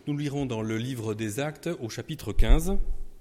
Nous lirons dans le livre des Actes au chapitre 15,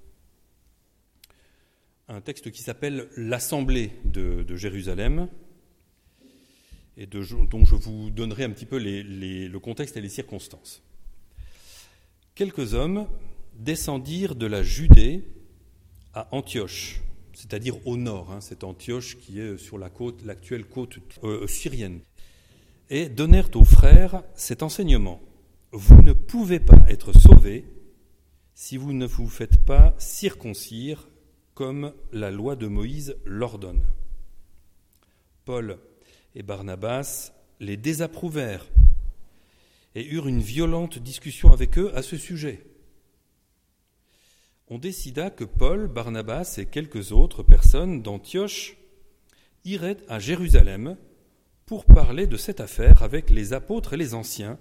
un texte qui s'appelle « L'Assemblée de Jérusalem » et dont je vous donnerai un petit peu le contexte et les circonstances. Quelques hommes descendirent de la Judée à Antioche, c'est-à-dire au nord, cette Antioche qui est sur l'actuelle côte syrienne, et donnèrent aux frères cet enseignement. Vous ne pouvez pas être sauvés si vous ne vous faites pas circoncire comme la loi de Moïse l'ordonne. Paul et Barnabas les désapprouvèrent et eurent une violente discussion avec eux à ce sujet. On décida que Paul, Barnabas et quelques autres personnes d'Antioche iraient à Jérusalem pour parler de cette affaire avec les apôtres et les anciens.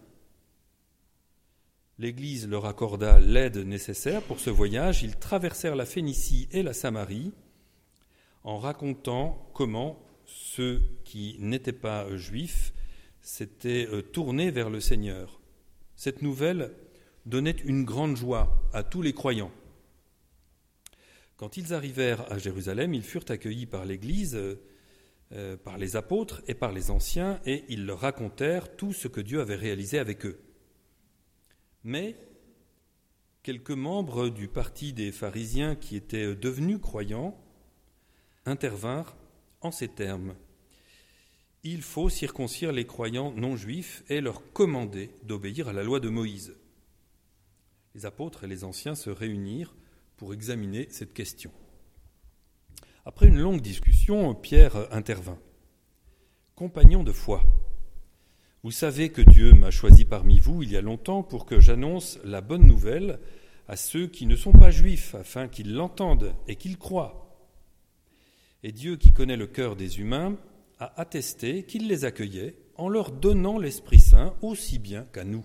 L'Église leur accorda l'aide nécessaire pour ce voyage. Ils traversèrent la Phénicie et la Samarie en racontant comment ceux qui n'étaient pas juifs s'étaient tournés vers le Seigneur. Cette nouvelle donnait une grande joie à tous les croyants. Quand ils arrivèrent à Jérusalem, ils furent accueillis par l'Église, par les apôtres et par les anciens, et ils leur racontèrent tout ce que Dieu avait réalisé avec eux. Mais quelques membres du parti des pharisiens qui étaient devenus croyants intervinrent en ces termes. Il faut circoncire les croyants non juifs et leur commander d'obéir à la loi de Moïse. Les apôtres et les anciens se réunirent pour examiner cette question. Après une longue discussion, Pierre intervint. « Compagnons de foi, vous savez que Dieu m'a choisi parmi vous il y a longtemps pour que j'annonce la bonne nouvelle à ceux qui ne sont pas juifs, afin qu'ils l'entendent et qu'ils croient. Et Dieu, qui connaît le cœur des humains, a attesté qu'il les accueillait en leur donnant l'Esprit Saint aussi bien qu'à nous.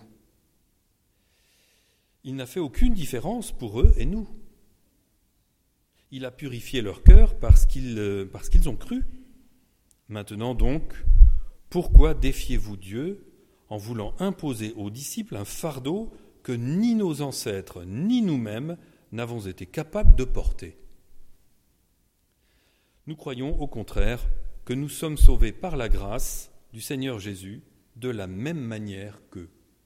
Il n'a fait aucune différence pour eux et nous. Il a purifié leur cœur parce qu'ils ont cru. Maintenant donc, pourquoi défiez-vous Dieu en voulant imposer aux disciples un fardeau que ni nos ancêtres ni nous-mêmes n'avons été capables de porter ? Nous croyons au contraire que nous sommes sauvés par la grâce du Seigneur Jésus de la même manière qu'eux. »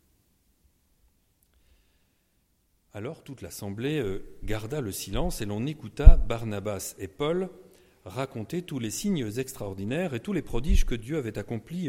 Alors toute l'assemblée garda le silence et l'on écouta Barnabas et Paul raconter tous les signes extraordinaires et tous les prodiges que Dieu avait accomplis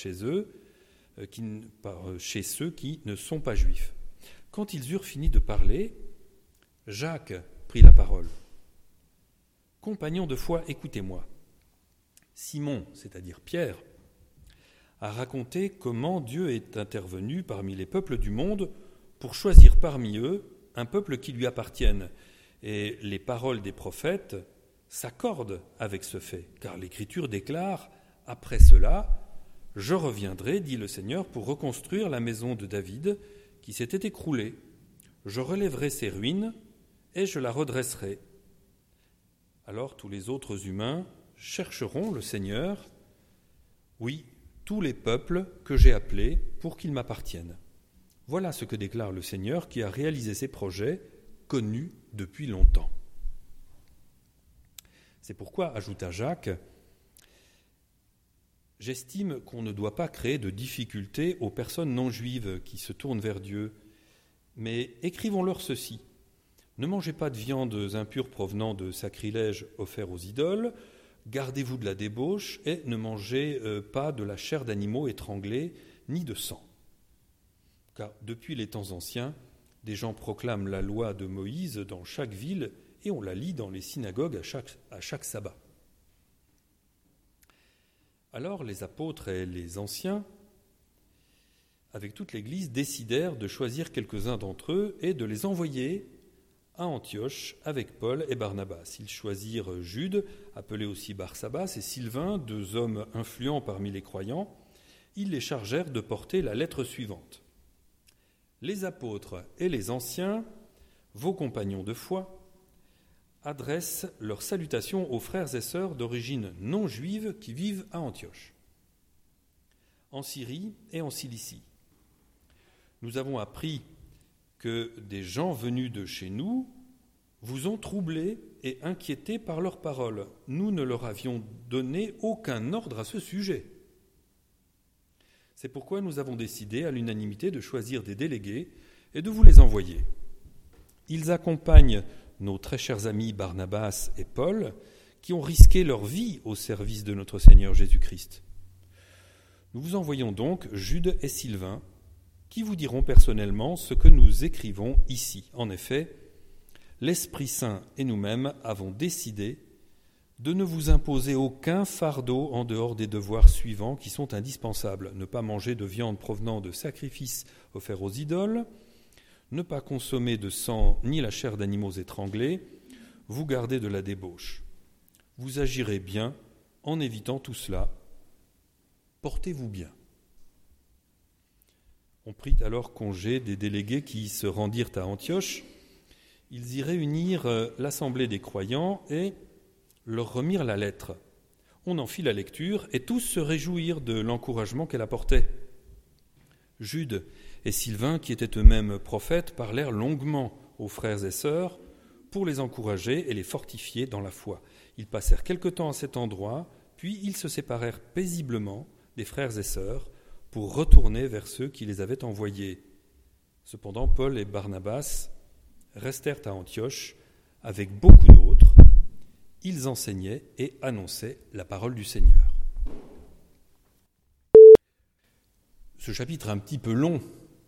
chez ceux qui ne sont pas juifs. Quand ils eurent fini de parler, Jacques prit la parole. « Compagnons de foi, écoutez-moi. Simon, c'est-à-dire Pierre, a raconté comment Dieu est intervenu parmi les peuples du monde pour choisir parmi eux un peuple qui lui appartienne. Et les paroles des prophètes s'accordent avec ce fait, car l'Écriture déclare « Après cela, je reviendrai, dit le Seigneur, pour reconstruire la maison de David qui s'était écroulée. Je relèverai ses ruines et je la redresserai. » Alors tous les autres humains chercheront le Seigneur, oui, tous les peuples que j'ai appelés pour qu'ils m'appartiennent. Voilà ce que déclare le Seigneur qui a réalisé ses projets connus depuis longtemps. C'est pourquoi, ajouta Jacques, j'estime qu'on ne doit pas créer de difficultés aux personnes non juives qui se tournent vers Dieu, mais écrivons-leur ceci. Ne mangez pas de viandes impures provenant de sacrilèges offerts aux idoles, gardez-vous de la débauche et ne mangez pas de la chair d'animaux étranglés, ni de sang. Car depuis les temps anciens, des gens proclament la loi de Moïse dans chaque ville et on la lit dans les synagogues à chaque sabbat. Alors les apôtres et les anciens, avec toute l'Église, décidèrent de choisir quelques-uns d'entre eux et de les envoyer à Antioche avec Paul et Barnabas. Ils choisirent Jude, appelé aussi Barsabas, et Sylvain, deux hommes influents parmi les croyants. Ils les chargèrent de porter la lettre suivante. Les apôtres et les anciens, vos compagnons de foi, adressent leurs salutations aux frères et sœurs d'origine non juive qui vivent à Antioche, en Syrie et en Cilicie. Nous avons appris que des gens venus de chez nous vous ont troublés et inquiétés par leurs paroles. Nous ne leur avions donné aucun ordre à ce sujet. C'est pourquoi nous avons décidé à l'unanimité de choisir des délégués et de vous les envoyer. Ils accompagnent nos très chers amis Barnabas et Paul, qui ont risqué leur vie au service de notre Seigneur Jésus-Christ. Nous vous envoyons donc Jude et Sylvain, qui vous diront personnellement ce que nous écrivons ici. En effet, l'Esprit Saint et nous-mêmes avons décidé de ne vous imposer aucun fardeau en dehors des devoirs suivants qui sont indispensables. Ne pas manger de viande provenant de sacrifices offerts aux idoles, ne pas consommer de sang ni la chair d'animaux étranglés, vous garder de la débauche. Vous agirez bien en évitant tout cela. Portez-vous bien. On prit alors congé des délégués qui se rendirent à Antioche. Ils y réunirent l'assemblée des croyants et leur remirent la lettre. On en fit la lecture et tous se réjouirent de l'encouragement qu'elle apportait. Jude et Sylvain, qui étaient eux-mêmes prophètes, parlèrent longuement aux frères et sœurs pour les encourager et les fortifier dans la foi. Ils passèrent quelque temps à cet endroit, puis ils se séparèrent paisiblement des frères et sœurs pour retourner vers ceux qui les avaient envoyés. Cependant, Paul et Barnabas restèrent à Antioche avec beaucoup d'autres. Ils enseignaient et annonçaient la parole du Seigneur. Ce chapitre un petit peu long,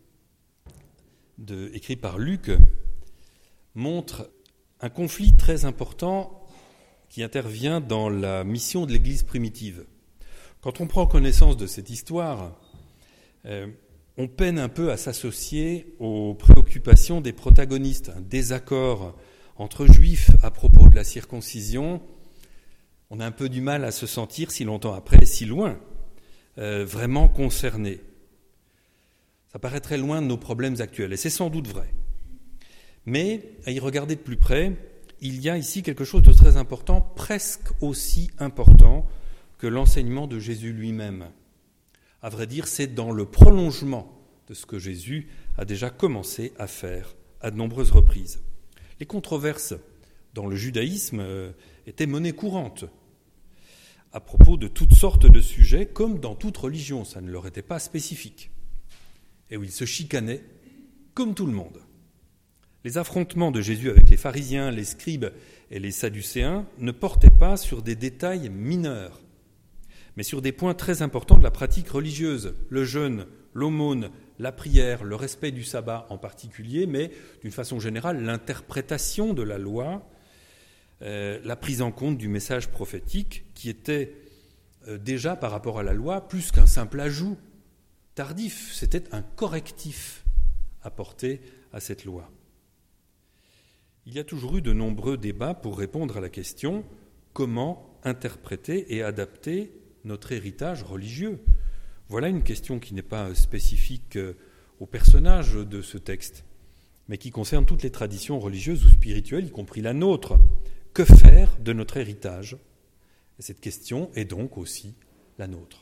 écrit par Luc, montre un conflit très important qui intervient dans la mission de l'Église primitive. Quand on prend connaissance de cette histoire, on peine un peu à s'associer aux préoccupations des protagonistes. Un désaccord entre juifs à propos de la circoncision, on a un peu du mal à se sentir, si longtemps après, si loin, vraiment concernés. Ça paraît très loin de nos problèmes actuels, et c'est sans doute vrai. Mais, à y regarder de plus près, il y a ici quelque chose de très important, presque aussi important que l'enseignement de Jésus lui-même. À vrai dire, c'est dans le prolongement de ce que Jésus a déjà commencé à faire à de nombreuses reprises. Les controverses dans le judaïsme étaient monnaie courante à propos de toutes sortes de sujets, comme dans toute religion, ça ne leur était pas spécifique. Et où ils se chicanaient comme tout le monde. Les affrontements de Jésus avec les pharisiens, les scribes et les sadducéens ne portaient pas sur des détails mineurs, mais sur des points très importants de la pratique religieuse, le jeûne, l'aumône, la prière, le respect du sabbat en particulier, mais d'une façon générale, l'interprétation de la loi, la prise en compte du message prophétique qui était déjà par rapport à la loi plus qu'un simple ajout tardif, c'était un correctif apporté à cette loi. Il y a toujours eu de nombreux débats pour répondre à la question « Comment interpréter et adapter notre héritage religieux ?» Voilà une question qui n'est pas spécifique aux personnages de ce texte, mais qui concerne toutes les traditions religieuses ou spirituelles, y compris la nôtre. Que faire de notre héritage ? Et cette question est donc aussi la nôtre.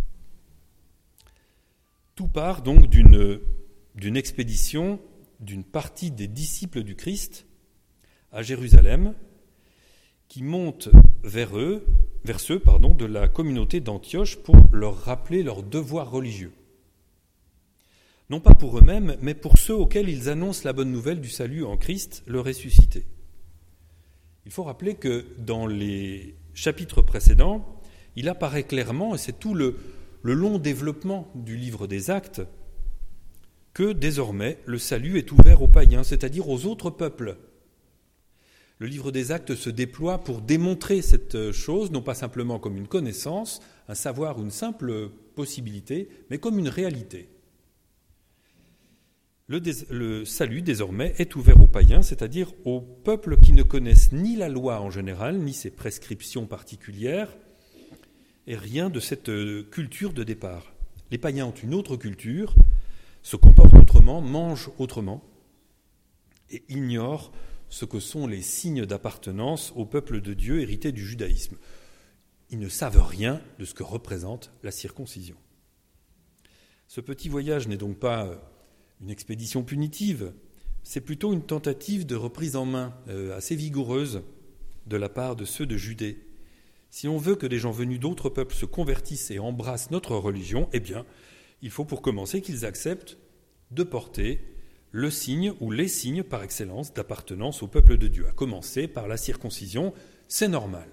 Tout part donc d'une expédition d'une partie des disciples du Christ à Jérusalem, qui montent vers ceux de la communauté d'Antioche pour leur rappeler leurs devoirs religieux. Non pas pour eux-mêmes, mais pour ceux auxquels ils annoncent la bonne nouvelle du salut en Christ, le ressuscité. Il faut rappeler que dans les chapitres précédents, il apparaît clairement, et c'est tout le long développement du livre des Actes, que désormais le salut est ouvert aux païens, c'est-à-dire aux autres peuples. Le livre des Actes se déploie pour démontrer cette chose, non pas simplement comme une connaissance, un savoir ou une simple possibilité, mais comme une réalité. Le salut, désormais, est ouvert aux païens, c'est-à-dire aux peuples qui ne connaissent ni la loi en général, ni ses prescriptions particulières, et rien de cette culture de départ. Les païens ont une autre culture, se comportent autrement, mangent autrement, et ignorent ce que sont les signes d'appartenance au peuple de Dieu hérité du judaïsme. Ils ne savent rien de ce que représente la circoncision. Ce petit voyage n'est donc pas une expédition punitive, c'est plutôt une tentative de reprise en main assez vigoureuse de la part de ceux de Judée. Si on veut que des gens venus d'autres peuples se convertissent et embrassent notre religion, eh bien, il faut pour commencer qu'ils acceptent de porter le signe ou les signes par excellence d'appartenance au peuple de Dieu, à commencer par la circoncision, c'est normal.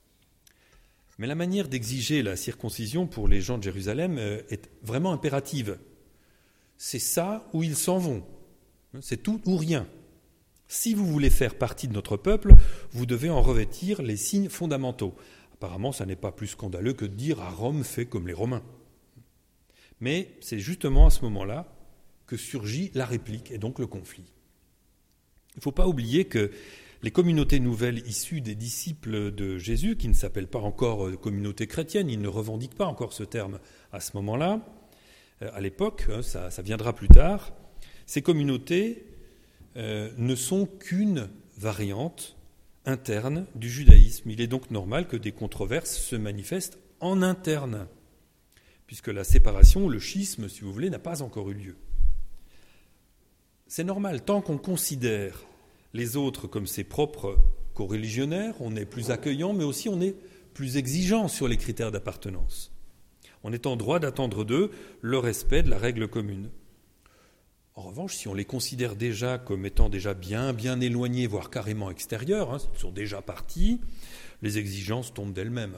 Mais la manière d'exiger la circoncision pour les gens de Jérusalem est vraiment impérative. C'est ça où ils s'en vont. C'est tout ou rien. Si vous voulez faire partie de notre peuple, vous devez en revêtir les signes fondamentaux. Apparemment, ça n'est pas plus scandaleux que de dire « à Rome, fait comme les Romains ». Mais c'est justement à ce moment-là que surgit la réplique et donc le conflit. Il ne faut pas oublier que les communautés nouvelles issues des disciples de Jésus, qui ne s'appellent pas encore communautés chrétiennes, ils ne revendiquent pas encore ce terme à ce moment-là, à l'époque, ça viendra plus tard, ces communautés ne sont qu'une variante interne du judaïsme. Il est donc normal que des controverses se manifestent en interne, puisque la séparation, le schisme, si vous voulez, n'a pas encore eu lieu. C'est normal, tant qu'on considère les autres comme ses propres coreligionnaires, on est plus accueillant, mais aussi on est plus exigeant sur les critères d'appartenance. On est en droit d'attendre d'eux le respect de la règle commune. En revanche, si on les considère déjà comme étant déjà bien éloignés, voire carrément extérieurs, ils sont déjà partis, les exigences tombent d'elles-mêmes.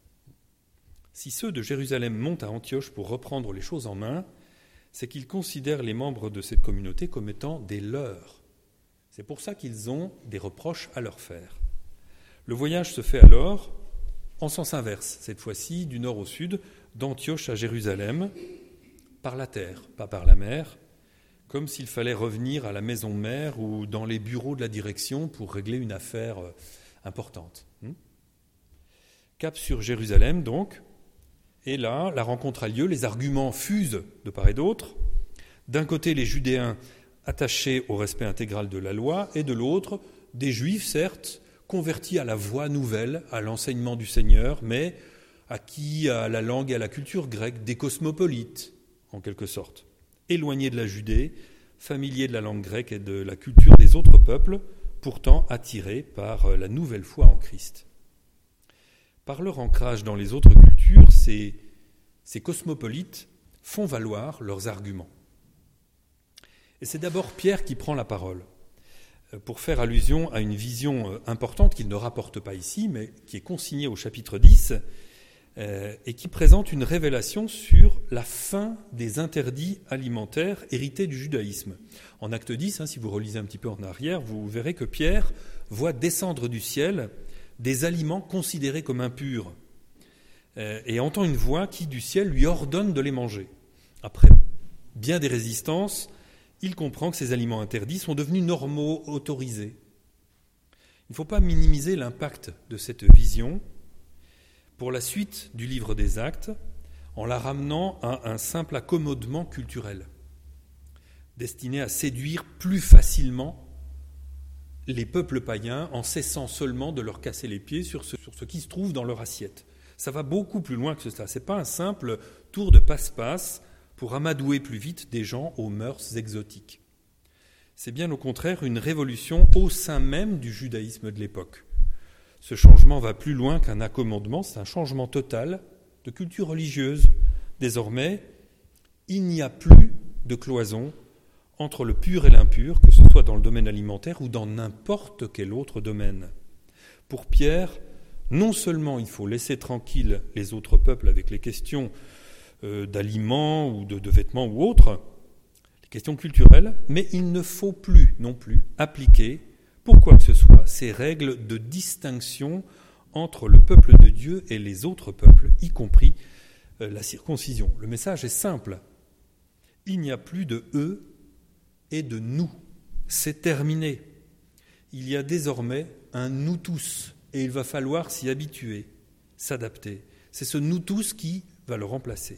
Si ceux de Jérusalem montent à Antioche pour reprendre les choses en main, c'est qu'ils considèrent les membres de cette communauté comme étant des leurs. C'est pour ça qu'ils ont des reproches à leur faire. Le voyage se fait alors en sens inverse, cette fois-ci du nord au sud, d'Antioche à Jérusalem, par la terre, pas par la mer, comme s'il fallait revenir à la maison mère ou dans les bureaux de la direction pour régler une affaire importante. Cap sur Jérusalem donc, et là, la rencontre a lieu, les arguments fusent de part et d'autre. D'un côté, les Judéens attachés au respect intégral de la loi, et de l'autre, des Juifs, certes, convertis à la voie nouvelle, à l'enseignement du Seigneur, mais acquis à la langue et à la culture grecque, des cosmopolites, en quelque sorte. Éloignés de la Judée, familiers de la langue grecque et de la culture des autres peuples, pourtant attirés par la nouvelle foi en Christ. Par leur ancrage dans les autres cultures, ces cosmopolites font valoir leurs arguments. Et c'est d'abord Pierre qui prend la parole, pour faire allusion à une vision importante qu'il ne rapporte pas ici, mais qui est consignée au chapitre 10, et qui présente une révélation sur la fin des interdits alimentaires hérités du judaïsme. En acte 10, si vous relisez un petit peu en arrière, vous verrez que Pierre voit descendre du ciel des aliments considérés comme impurs, et entend une voix qui, du ciel, lui ordonne de les manger. Après bien des résistances, il comprend que ces aliments interdits sont devenus normaux, autorisés. Il ne faut pas minimiser l'impact de cette vision pour la suite du livre des Actes, en la ramenant à un simple accommodement culturel, destiné à séduire plus facilement les peuples païens en cessant seulement de leur casser les pieds sur ce qui se trouve dans leur assiette. Ça va beaucoup plus loin que cela. Ce n'est pas un simple tour de passe-passe pour amadouer plus vite des gens aux mœurs exotiques. C'est bien au contraire une révolution au sein même du judaïsme de l'époque. Ce changement va plus loin qu'un accommodement, c'est un changement total de culture religieuse. Désormais, il n'y a plus de cloison entre le pur et l'impur, que ce soit dans le domaine alimentaire ou dans n'importe quel autre domaine. Pour Pierre, non seulement il faut laisser tranquilles les autres peuples avec les questions d'aliments ou de vêtements ou autres, les questions culturelles, mais il ne faut plus non plus appliquer, pour quoi que ce soit, ces règles de distinction entre le peuple de Dieu et les autres peuples, y compris la circoncision. Le message est simple. Il n'y a plus de eux et de nous. C'est terminé. Il y a désormais un nous tous, et il va falloir s'y habituer, s'adapter. C'est ce nous tous qui va le remplacer.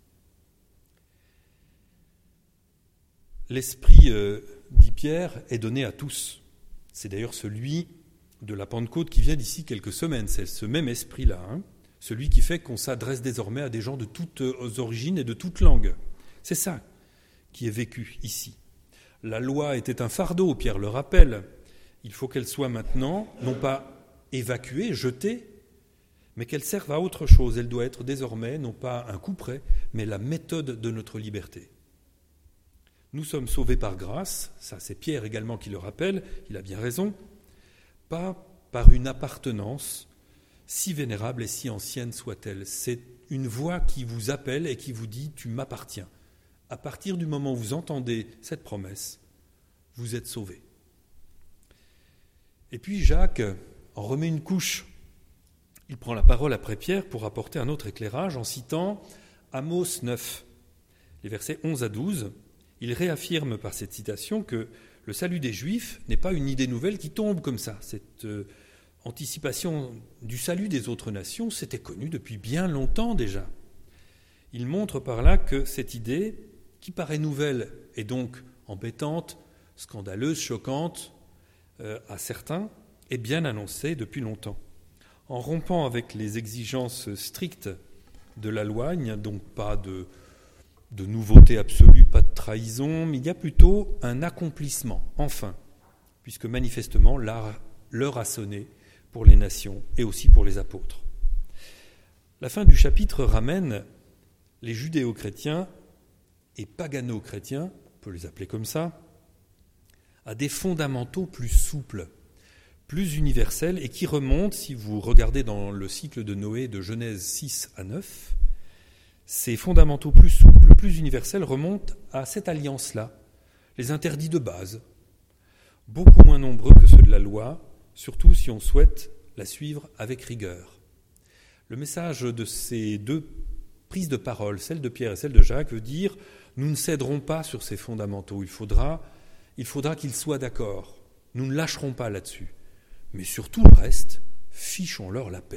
L'esprit, dit Pierre, est donné à tous. C'est d'ailleurs celui de la Pentecôte qui vient d'ici quelques semaines. C'est ce même esprit-là, celui qui fait qu'on s'adresse désormais à des gens de toutes origines et de toutes langues. C'est ça qui est vécu ici. La loi était un fardeau, Pierre le rappelle. Il faut qu'elle soit maintenant, non pas évacuée, jetée, mais qu'elle serve à autre chose. Elle doit être désormais, non pas un couperet, mais la méthode de notre liberté. Nous sommes sauvés par grâce, ça c'est Pierre également qui le rappelle, il a bien raison, pas par une appartenance, si vénérable et si ancienne soit-elle. C'est une voix qui vous appelle et qui vous dit « tu m'appartiens ». À partir du moment où vous entendez cette promesse, vous êtes sauvés. Et puis Jacques en remet une couche. Il prend la parole après Pierre pour apporter un autre éclairage en citant Amos 9, les versets 11 à 12. Il réaffirme par cette citation que le salut des Juifs n'est pas une idée nouvelle qui tombe comme ça. Cette anticipation du salut des autres nations, c'était connu depuis bien longtemps déjà. Il montre par là que cette idée, qui paraît nouvelle et donc embêtante, scandaleuse, choquante à certains, est bien annoncée depuis longtemps. En rompant avec les exigences strictes de la loi, il n'y a donc pas de nouveauté absolue, pas de trahison, mais il y a plutôt un accomplissement, enfin, puisque manifestement l'heure a sonné pour les nations et aussi pour les apôtres. La fin du chapitre ramène les judéo-chrétiens et pagano-chrétiens, on peut les appeler comme ça, à des fondamentaux plus souples, plus universels et qui remontent, si vous regardez dans le cycle de Noé de Genèse 6 à 9, ces fondamentaux plus souples, plus universels remontent à cette alliance-là, les interdits de base, beaucoup moins nombreux que ceux de la loi, surtout si on souhaite la suivre avec rigueur. Le message de ces deux prises de parole, celle de Pierre et celle de Jacques, veut dire « nous ne céderons pas sur ces fondamentaux, il faudra qu'ils soient d'accord, nous ne lâcherons pas là-dessus, mais sur tout le reste, fichons-leur la paix ».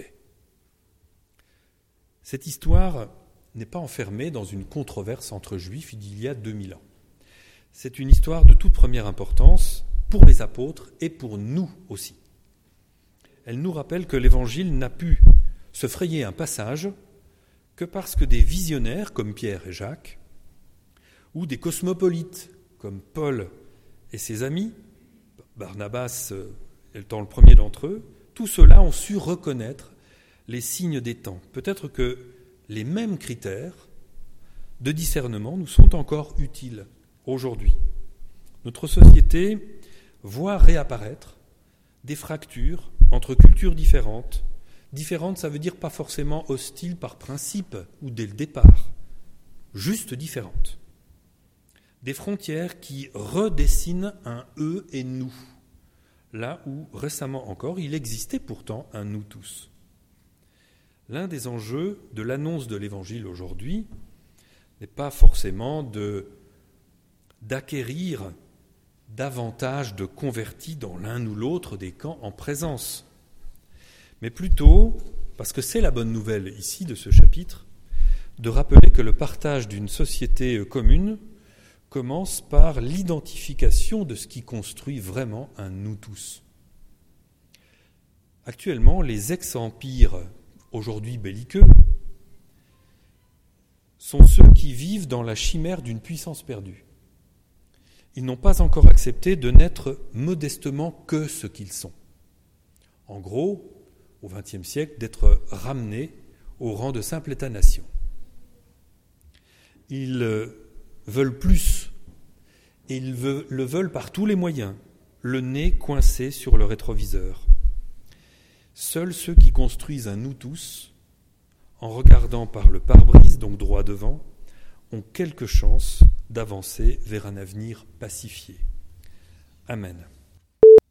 Cette histoire n'est pas enfermée dans une controverse entre juifs d'il y a 2000 ans. C'est une histoire de toute première importance pour les apôtres et pour nous aussi. Elle nous rappelle que l'Évangile n'a pu se frayer un passage que parce que des visionnaires comme Pierre et Jacques, ou des cosmopolites comme Paul et ses amis, Barnabas étant le premier d'entre eux, tous ceux-là ont su reconnaître les signes des temps. Peut-être que les mêmes critères de discernement nous sont encore utiles aujourd'hui. Notre société voit réapparaître des fractures entre cultures différentes. Différentes, ça veut dire pas forcément hostiles par principe ou dès le départ, juste différentes. Des frontières qui redessinent un eux et nous, là où récemment encore il existait pourtant un nous tous. L'un des enjeux de l'annonce de l'Évangile aujourd'hui n'est pas forcément d'acquérir davantage de convertis dans l'un ou l'autre des camps en présence, mais plutôt, parce que c'est la bonne nouvelle ici de ce chapitre, de rappeler que le partage d'une société commune commence par l'identification de ce qui construit vraiment un nous tous. Actuellement, les ex-empires, aujourd'hui belliqueux, sont ceux qui vivent dans la chimère d'une puissance perdue. Ils n'ont pas encore accepté de n'être modestement que ce qu'ils sont. En gros, au XXe siècle, d'être ramenés au rang de simple État-nation. Ils veulent plus, et ils le veulent par tous les moyens, le nez coincé sur le rétroviseur. Seuls ceux qui construisent un nous tous, en regardant par le pare-brise, donc droit devant, ont quelque chance d'avancer vers un avenir pacifié. Amen.